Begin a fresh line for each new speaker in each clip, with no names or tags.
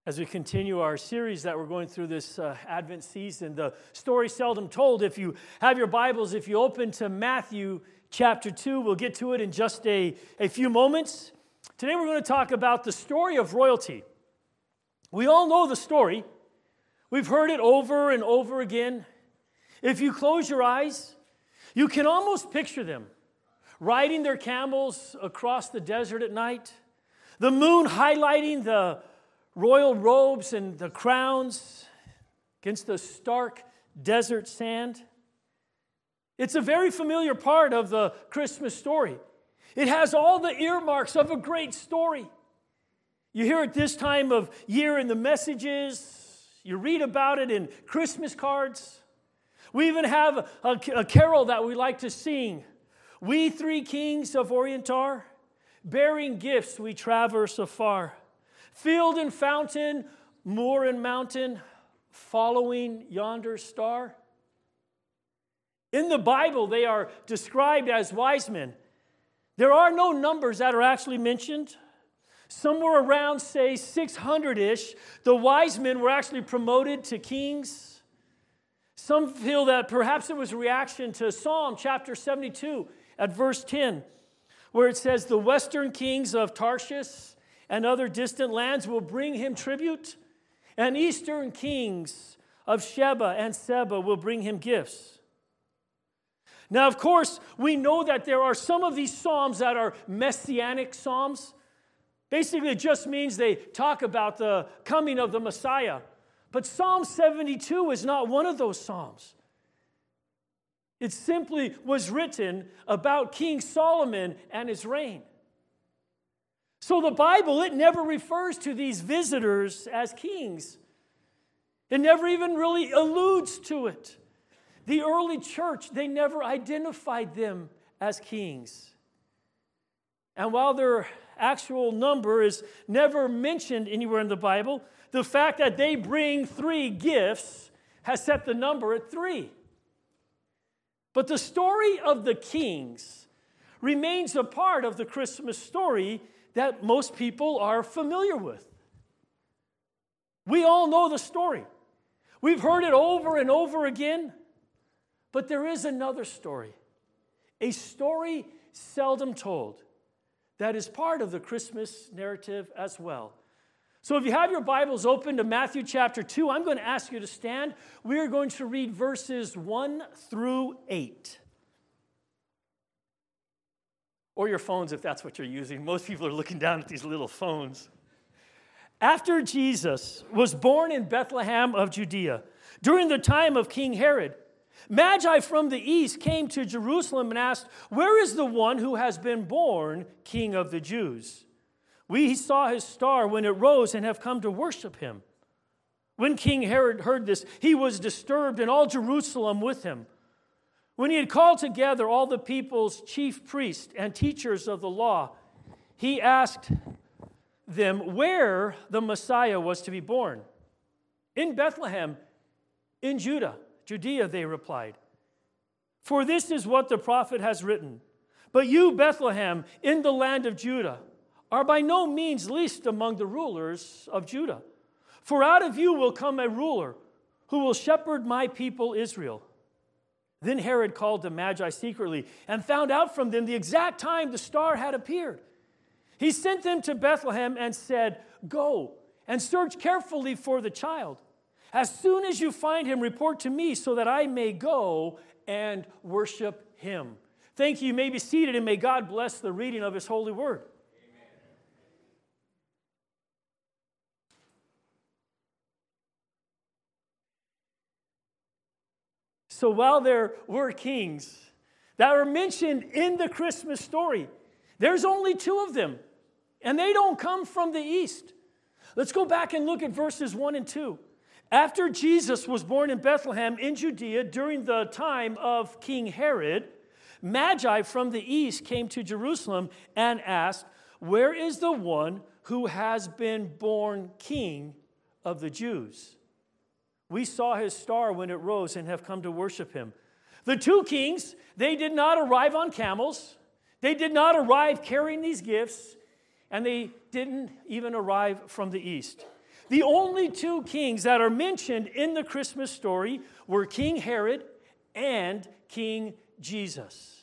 As we continue our series that we're going through this Advent season, the story seldom told. If you have your Bibles, if you open to Matthew chapter 2, we'll get to it in just a few moments. Today we're going to talk about the story of royalty. We all know the story. We've heard it over and over again. If you close your eyes, you can almost picture them riding their camels across the desert at night, the moon highlighting the royal robes and the crowns against the stark desert sand. It's a very familiar part of the Christmas story. It has all the earmarks of a great story. You hear it this time of year in the messages. You read about it in Christmas cards. We even have a carol that we like to sing. We three kings of Orient are, bearing gifts we traverse afar. Field and fountain, moor and mountain, following yonder star. In the Bible, they are described as wise men. There are no numbers that are actually mentioned. Somewhere around, say, 600-ish, the wise men were actually promoted to kings. Some feel that perhaps it was a reaction to Psalm chapter 72 at verse 10, where it says, the western kings of Tarshish and other distant lands will bring him tribute, and eastern kings of Sheba and Seba will bring him gifts. Now, of course, we know that there are some of these psalms that are messianic psalms. Basically, it just means they talk about the coming of the Messiah. But Psalm 72 is not one of those psalms. It simply was written about King Solomon and his reign. So the Bible, it never refers to these visitors as kings. It never even really alludes to it. The early church, they never identified them as kings. And while their actual number is never mentioned anywhere in the Bible, the fact that they bring 3 gifts has set the number at 3. But the story of the kings remains a part of the Christmas story that most people are familiar with. We all know the story. We've heard it over and over again. But there is another story, a story seldom told, that is part of the Christmas narrative as well. So if you have your Bibles open to Matthew chapter 2, I'm going to ask you to stand. We are going to read verses 1 through 8. Or your phones, if that's what you're using. Most people are looking down at these little phones. After Jesus was born in Bethlehem of Judea, during the time of King Herod, Magi from the east came to Jerusalem and asked, "Where is the one who has been born King of the Jews? We saw his star when it rose and have come to worship him." When King Herod heard this, he was disturbed, and all Jerusalem with him. When he had called together all the people's chief priests and teachers of the law, he asked them where the Messiah was to be born. "In Bethlehem, in Judea, they replied. "For this is what the prophet has written. But you, Bethlehem, in the land of Judah, are by no means least among the rulers of Judah. For out of you will come a ruler who will shepherd my people Israel." Then Herod called the Magi secretly and found out from them the exact time the star had appeared. He sent them to Bethlehem and said, "Go and search carefully for the child. As soon as you find him, report to me so that I may go and worship him." Thank you. You may be seated, and may God bless the reading of his holy word. Amen. So while there were kings that were mentioned in the Christmas story, there's only 2 of them, and they don't come from the east. Let's go back and look at verses 1 and 2. After Jesus was born in Bethlehem in Judea during the time of King Herod, Magi from the east came to Jerusalem and asked, "Where is the one who has been born King of the Jews? We saw his star when it rose and have come to worship him." The 2 kings, they did not arrive on camels. They did not arrive carrying these gifts, and they didn't even arrive from the east. The only two kings that are mentioned in the Christmas story were King Herod and King Jesus.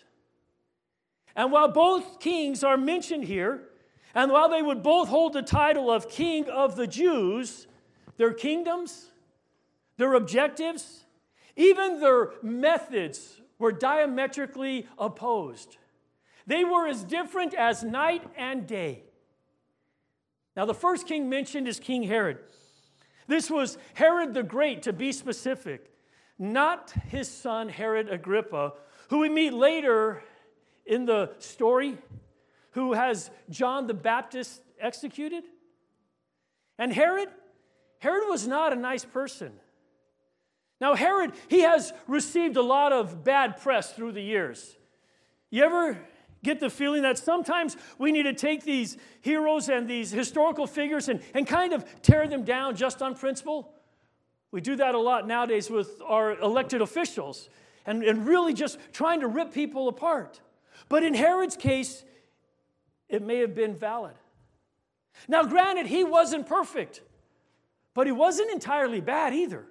And while both kings are mentioned here, and while they would both hold the title of King of the Jews, their kingdoms, their objectives, even their methods were diametrically opposed. They were as different as night and day. Now, the first king mentioned is King Herod. This was Herod the Great, to be specific, not his son Herod Agrippa, who we meet later in the story, who has John the Baptist executed. And Herod was not a nice person. Now, Herod, he has received a lot of bad press through the years. You ever get the feeling that sometimes we need to take these heroes and these historical figures and kind of tear them down just on principle? We do that a lot nowadays with our elected officials and really just trying to rip people apart. But in Herod's case, it may have been valid. Now, granted, he wasn't perfect, but he wasn't entirely bad either.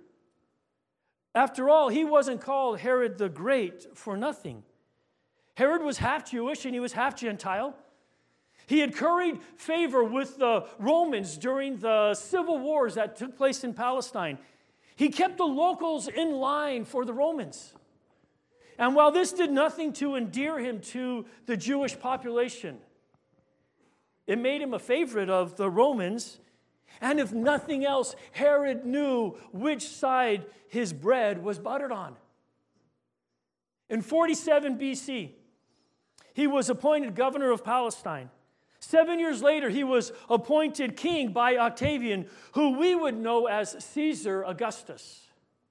After all, he wasn't called Herod the Great for nothing. Herod was half Jewish and he was half Gentile. He had curried favor with the Romans during the civil wars that took place in Palestine. He kept the locals in line for the Romans. And while this did nothing to endear him to the Jewish population, it made him a favorite of the Romans. And if nothing else, Herod knew which side his bread was buttered on. In 47 BC, he was appointed governor of Palestine. 7 years later, he was appointed king by Octavian, who we would know as Caesar Augustus.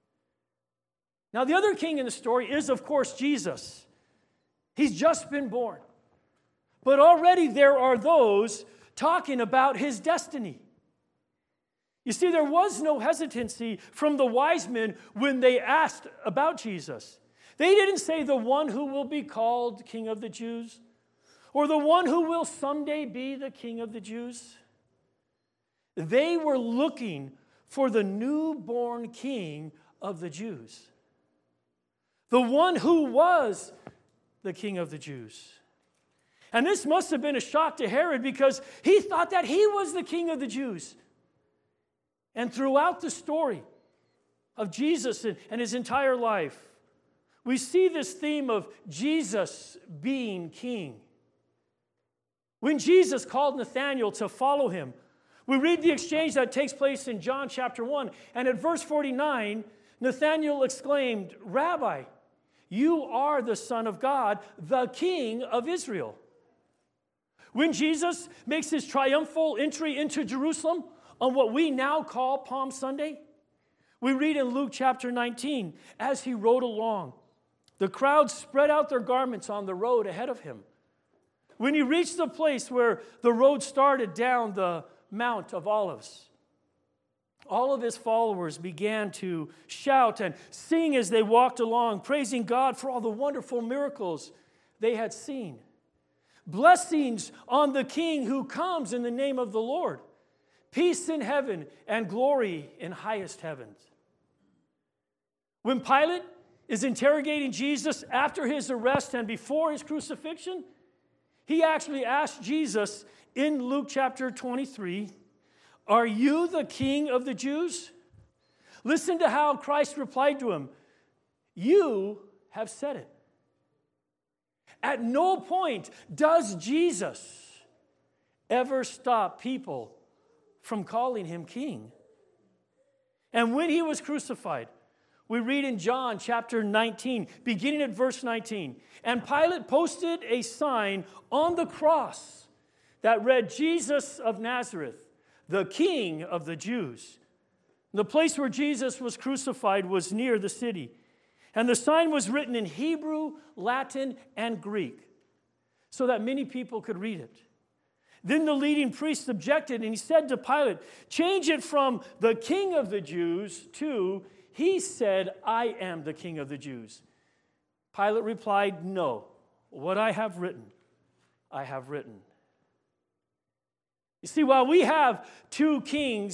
Now, the other king in the story is, of course, Jesus. He's just been born. But already there are those talking about his destiny. You see, there was no hesitancy from the wise men when they asked about Jesus. They didn't say the one who will be called King of the Jews, or the one who will someday be the King of the Jews. They were looking for the newborn King of the Jews, the one who was the King of the Jews. And this must have been a shock to Herod because he thought that he was the King of the Jews. And throughout the story of Jesus and his entire life, we see this theme of Jesus being king. When Jesus called Nathanael to follow him, we read the exchange that takes place in John chapter 1. And at verse 49, Nathanael exclaimed, "Rabbi, you are the Son of God, the King of Israel." When Jesus makes his triumphal entry into Jerusalem on what we now call Palm Sunday, we read in Luke chapter 19, as he rode along, the crowd spread out their garments on the road ahead of him. When he reached the place where the road started down the Mount of Olives, all of his followers began to shout and sing as they walked along, praising God for all the wonderful miracles they had seen. Blessings on the King who comes in the name of the Lord. Peace in heaven and glory in highest heavens. When Pilate is interrogating Jesus after his arrest and before his crucifixion, he actually asked Jesus in Luke chapter 23, "Are you the King of the Jews?" Listen to how Christ replied to him, "You have said it." At no point does Jesus ever stop people from calling him king. And when he was crucified, we read in John chapter 19, beginning at verse 19, "And Pilate posted a sign on the cross that read, 'Jesus of Nazareth, the King of the Jews.' The place where Jesus was crucified was near the city. And the sign was written in Hebrew, Latin, and Greek, so that many people could read it. Then the leading priests objected, and he said to Pilate, 'Change it from the King of the Jews to, he said, I am the King of the Jews.' Pilate replied, 'No, what I have written, I have written.'" You see, while we have two kings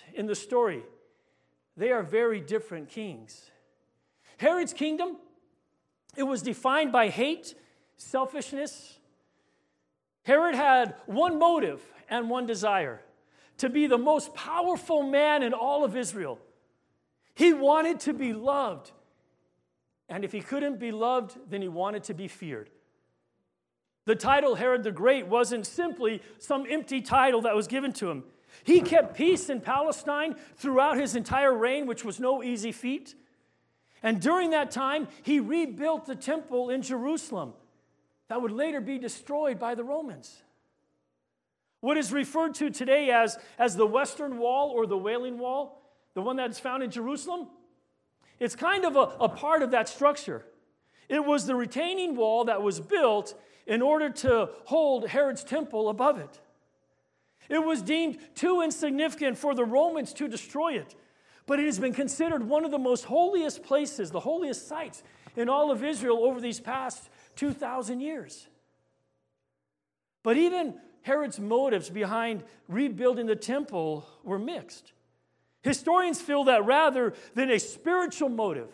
in the story, they are very different kings. Herod's kingdom, it was defined by hate, selfishness. Herod had one motive and one desire: to be the most powerful man in all of Israel. He wanted to be loved. And if he couldn't be loved, then he wanted to be feared. The title Herod the Great wasn't simply some empty title that was given to him. He kept peace in Palestine throughout his entire reign, which was no easy feat. And during that time, he rebuilt the temple in Jerusalem that would later be destroyed by the Romans. What is referred to today as the Western Wall or the Wailing Wall, the one that is found in Jerusalem, it's kind of a part of that structure. It was the retaining wall that was built in order to hold Herod's temple above it. It was deemed too insignificant for the Romans to destroy it, but it has been considered one of the most holiest places, the holiest sites in all of Israel over these past 2,000 years. But even Herod's motives behind rebuilding the temple were mixed. Historians feel that rather than a spiritual motive,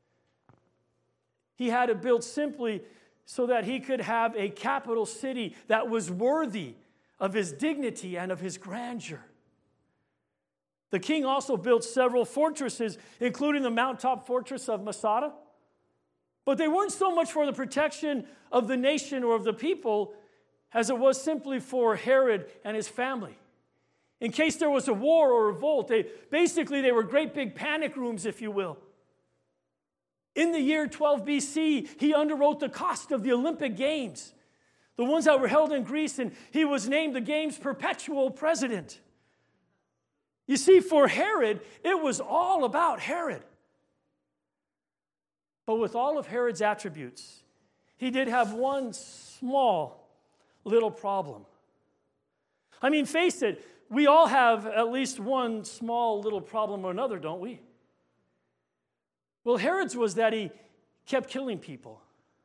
he had it built simply so that he could have a capital city that was worthy of his dignity and of his grandeur. The king also built several fortresses, including the mountaintop fortress of Masada. But they weren't so much for the protection of the nation or of the people as it was simply for Herod and his family. In case there was a war or revolt, they were great big panic rooms, if you will. In the year 12 BC, he underwrote the cost of the Olympic Games, the ones that were held in Greece, and he was named the Games' perpetual president. You see, for Herod, it was all about Herod. But with all of Herod's attributes, he did have one small little problem. I mean, face it, we all have at least one small little problem or another, don't we? Well, Herod's was that he kept killing people.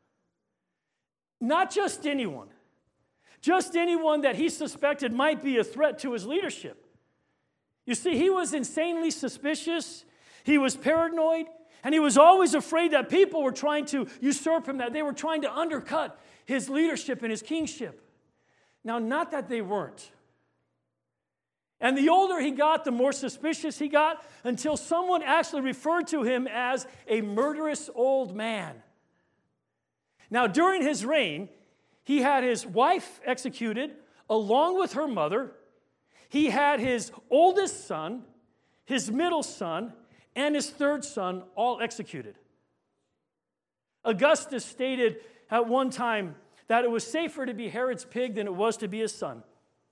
Not just anyone that he suspected might be a threat to his leadership. You see, he was insanely suspicious, he was paranoid, and he was always afraid that people were trying to usurp him, that they were trying to undercut his leadership and his kingship. Now, not that they weren't. And the older he got, the more suspicious he got, until someone actually referred to him as a murderous old man. Now, during his reign, he had his wife executed along with her mother. He had his oldest son, his middle son, and his third son all executed. Augustus stated at one time that it was safer to be Herod's pig than it was to be his son.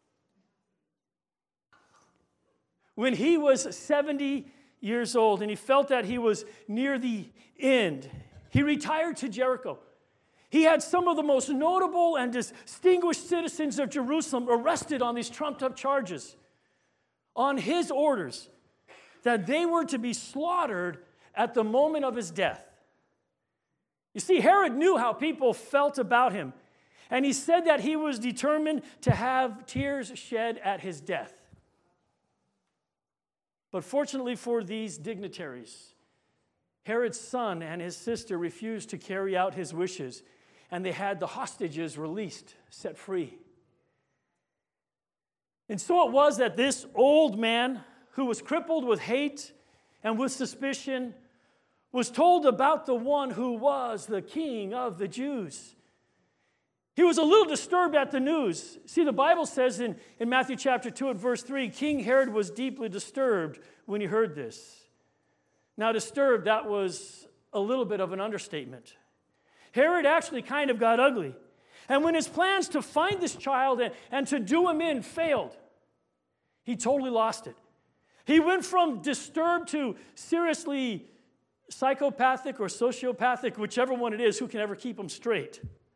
When he was 70 years old and he felt that he was near the end, he retired to Jericho. He had some of the most notable and distinguished citizens of Jerusalem arrested on these trumped-up charges on his orders that they were to be slaughtered at the moment of his death. You see, Herod knew how people felt about him, and he said that he was determined to have tears shed at his death. But fortunately for these dignitaries, Herod's son and his sister refused to carry out his wishes, and they had the hostages released, set free. And so it was that this old man, who was crippled with hate and with suspicion, was told about the one who was the king of the Jews. He was a little disturbed at the news. See, the Bible says in Matthew chapter 2 at verse 3, King Herod was deeply disturbed when he heard this. Now, disturbed, that was a little bit of an understatement. Herod actually kind of got ugly. And when his plans to find this child and to do him in failed, he totally lost it. He went from disturbed to seriously psychopathic or sociopathic, whichever one it is, who can ever keep him straight.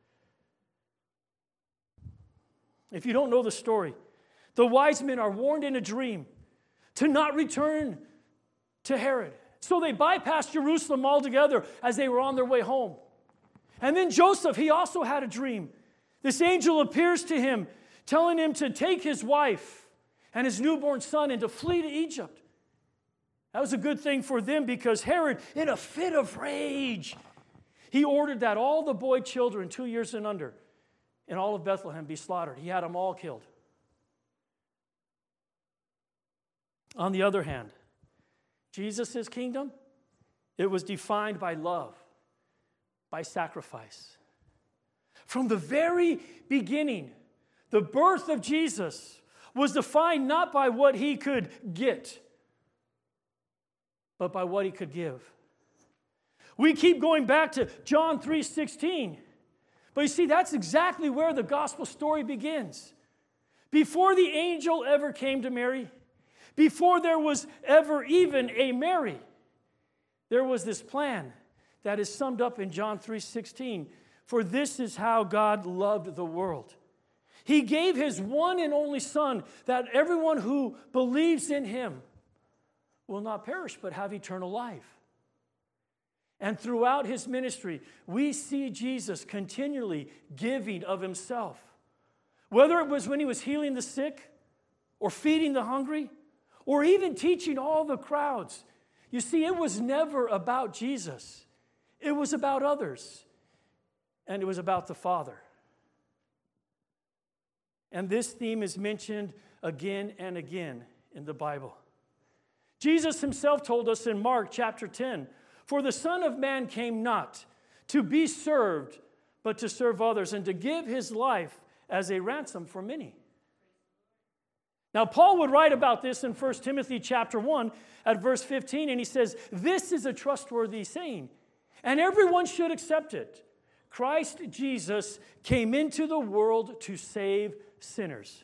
If you don't know the story, the wise men are warned in a dream to not return to Herod. So they bypassed Jerusalem altogether as they were on their way home. And then Joseph, he also had a dream. This angel appears to him, telling him to take his wife and his newborn son and to flee to Egypt. That was a good thing for them because Herod, in a fit of rage, he ordered that all the boy children 2 years and under in all of Bethlehem be slaughtered. He had them all killed. On the other hand, Jesus' kingdom, it was defined by love, by sacrifice. From the very beginning, the birth of Jesus was defined not by what he could get, but by what he could give. We keep going back to John 3:16. But you see, that's exactly where the gospel story begins. Before the angel ever came to Mary, before there was ever even a Mary, there was this plan that is summed up in John 3:16. For this is how God loved the world. He gave his one and only Son, that everyone who believes in him will not perish but have eternal life. And throughout his ministry, we see Jesus continually giving of himself. Whether it was when he was healing the sick, or feeding the hungry, or even teaching all the crowds. You see, it was never about Jesus. It was about others. And it was about the Father. And this theme is mentioned again and again in the Bible. Jesus himself told us in Mark chapter 10, for the Son of Man came not to be served, but to serve others, and to give his life as a ransom for many. Now, Paul would write about this in 1 Timothy chapter 1 at verse 15, and he says, this is a trustworthy saying, and everyone should accept it. Christ Jesus came into the world to save sinners.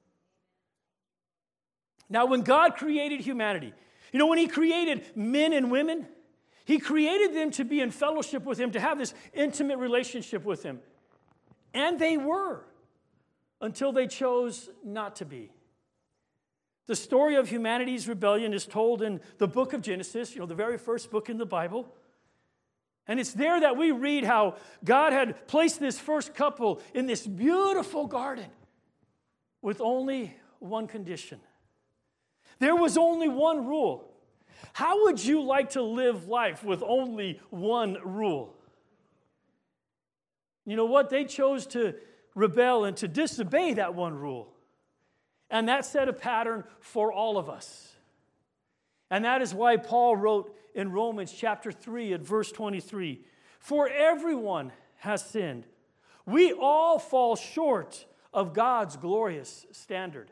Now, when God created humanity, when he created men and women, he created them to be in fellowship with him, to have this intimate relationship with him. And they were, until they chose not to be. The story of humanity's rebellion is told in the book of Genesis, the very first book in the Bible. And it's there that we read how God had placed this first couple in this beautiful garden with only one condition. There was only one rule. How would you like to live life with only one rule? You know what? They chose to rebel and to disobey that one rule. And that set a pattern for all of us. And that is why Paul wrote in Romans chapter 3 at verse 23, for everyone has sinned. We all fall short of God's glorious standard.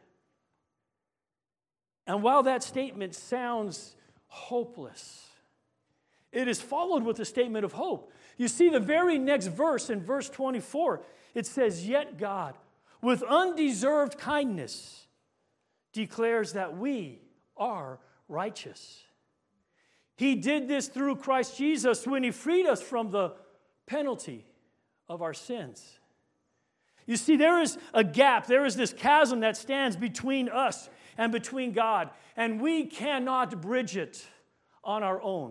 And while that statement sounds hopeless, it is followed with a statement of hope. You see, the very next verse, in verse 24, it says, yet God, with undeserved kindness, declares that we are righteous. He did this through Christ Jesus when he freed us from the penalty of our sins. You see, there is a gap, there is this chasm that stands between us and between God, and we cannot bridge it on our own.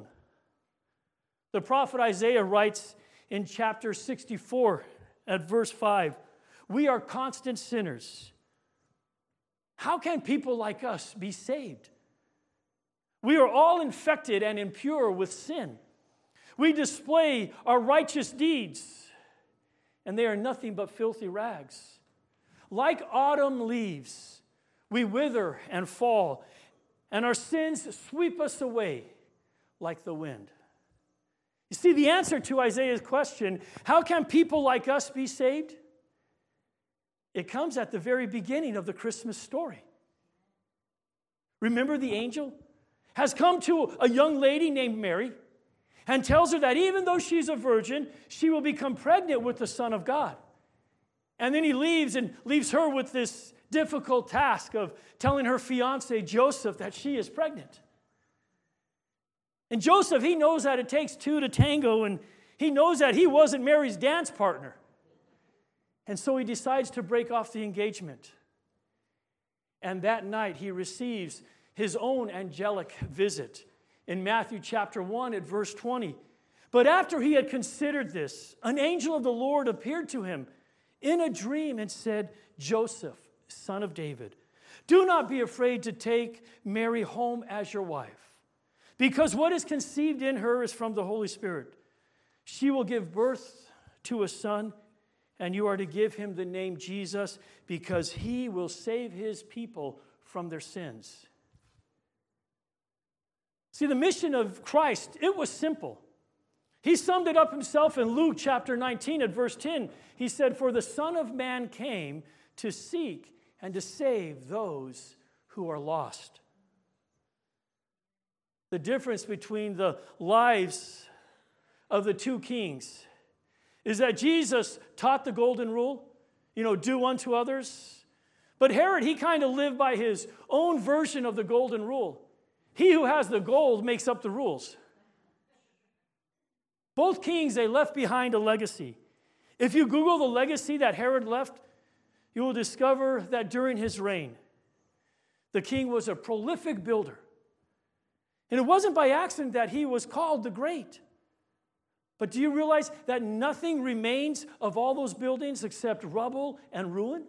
The prophet Isaiah writes in chapter 64 at verse 5, we are constant sinners. How can people like us be saved? We are all infected and impure with sin. We display our righteous deeds, and they are nothing but filthy rags. Like autumn leaves, we wither and fall, and our sins sweep us away like the wind. You see, the answer to Isaiah's question, how can people like us be saved? It comes at the very beginning of the Christmas story. Remember, the angel has come to a young lady named Mary and tells her that even though she's a virgin, she will become pregnant with the Son of God. And then he leaves her with this difficult task of telling her fiance Joseph that she is pregnant. And Joseph, he knows that it takes two to tango, and he knows that he wasn't Mary's dance partner. And so he decides to break off the engagement. And that night he receives his own angelic visit in Matthew chapter 1 at verse 20. But after he had considered this, an angel of the Lord appeared to him in a dream and said, Joseph, son of David, do not be afraid to take Mary home as your wife, because what is conceived in her is from the Holy Spirit. She will give birth to a son, and you are to give him the name Jesus, because he will save his people from their sins. See, the mission of Christ, it was simple. He summed it up himself in Luke chapter 19 at verse 10. He said, "For the Son of Man came to seek and to save those who are lost." The difference between the lives of the two kings is that Jesus taught the golden rule, do unto others. But Herod, he kind of lived by his own version of the golden rule. He who has the gold makes up the rules. Both kings, they left behind a legacy. If you Google the legacy that Herod left, you will discover that during his reign, the king was a prolific builder. And it wasn't by accident that he was called the Great. But do you realize that nothing remains of all those buildings except rubble and ruin?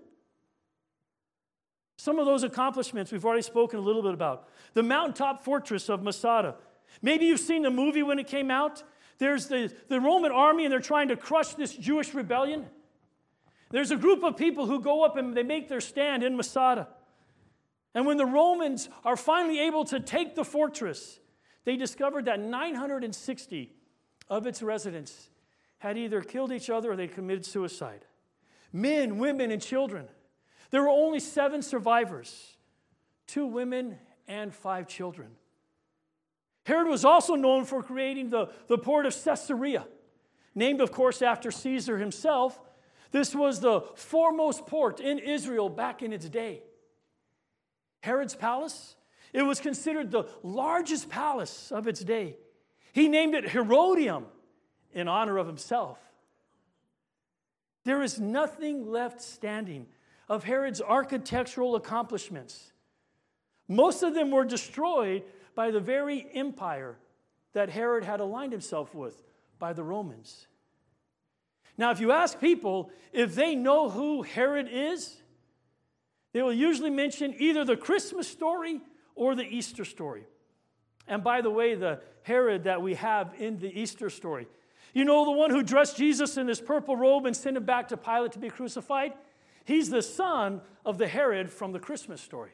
Some of those accomplishments we've already spoken a little bit about. The mountaintop fortress of Masada. Maybe you've seen the movie when it came out. There's the Roman army, and they're trying to crush this Jewish rebellion. There's a group of people who go up and they make their stand in Masada. And when the Romans are finally able to take the fortress, they discovered that 960 of its residents had either killed each other or they committed suicide. Men, women, and children. There were only 7 survivors, 2 women and 5 children. Herod was also known for creating the port of Caesarea, named, of course, after Caesar himself. This was the foremost port in Israel back in its day. Herod's palace, it was considered the largest palace of its day. He named it Herodium in honor of himself. There is nothing left standing of Herod's architectural accomplishments. Most of them were destroyed by the very empire that Herod had aligned himself with, by the Romans. Now, if you ask people if they know who Herod is, they will usually mention either the Christmas story or the Easter story. And by the way, the Herod that we have in the Easter story, the one who dressed Jesus in this purple robe and sent him back to Pilate to be crucified? He's the son of the Herod from the Christmas story.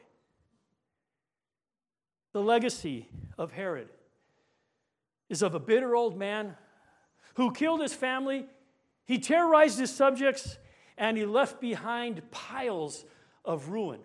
The legacy of Herod is of a bitter old man who killed his family, he terrorized his subjects, and he left behind piles of ruin.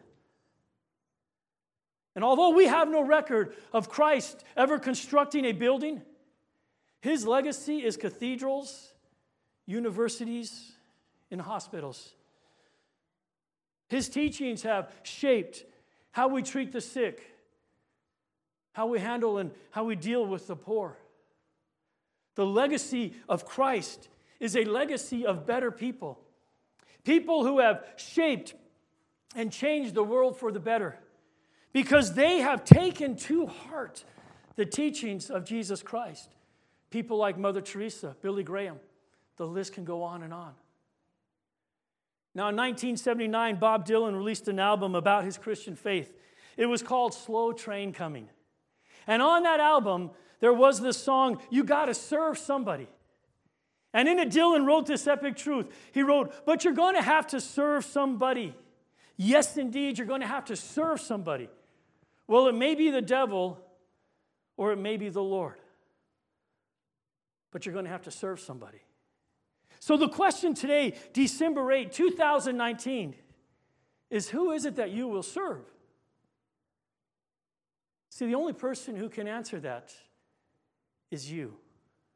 And although we have no record of Christ ever constructing a building, his legacy is cathedrals, universities, and hospitals. His teachings have shaped how we treat the sick, how we handle and how we deal with the poor. The legacy of Christ is a legacy of better people. People who have shaped and changed the world for the better because they have taken to heart the teachings of Jesus Christ. People like Mother Teresa, Billy Graham, the list can go on and on. Now, in 1979, Bob Dylan released an album about his Christian faith. It was called Slow Train Coming. And on that album, there was this song, You Gotta Serve Somebody. And in it, Dylan wrote this epic truth. He wrote, but you're going to have to serve somebody. Yes, indeed, you're going to have to serve somebody. Well, it may be the devil or it may be the Lord. But you're going to have to serve somebody. So the question today, December 8, 2019, is who is it that you will serve? See, the only person who can answer that is you.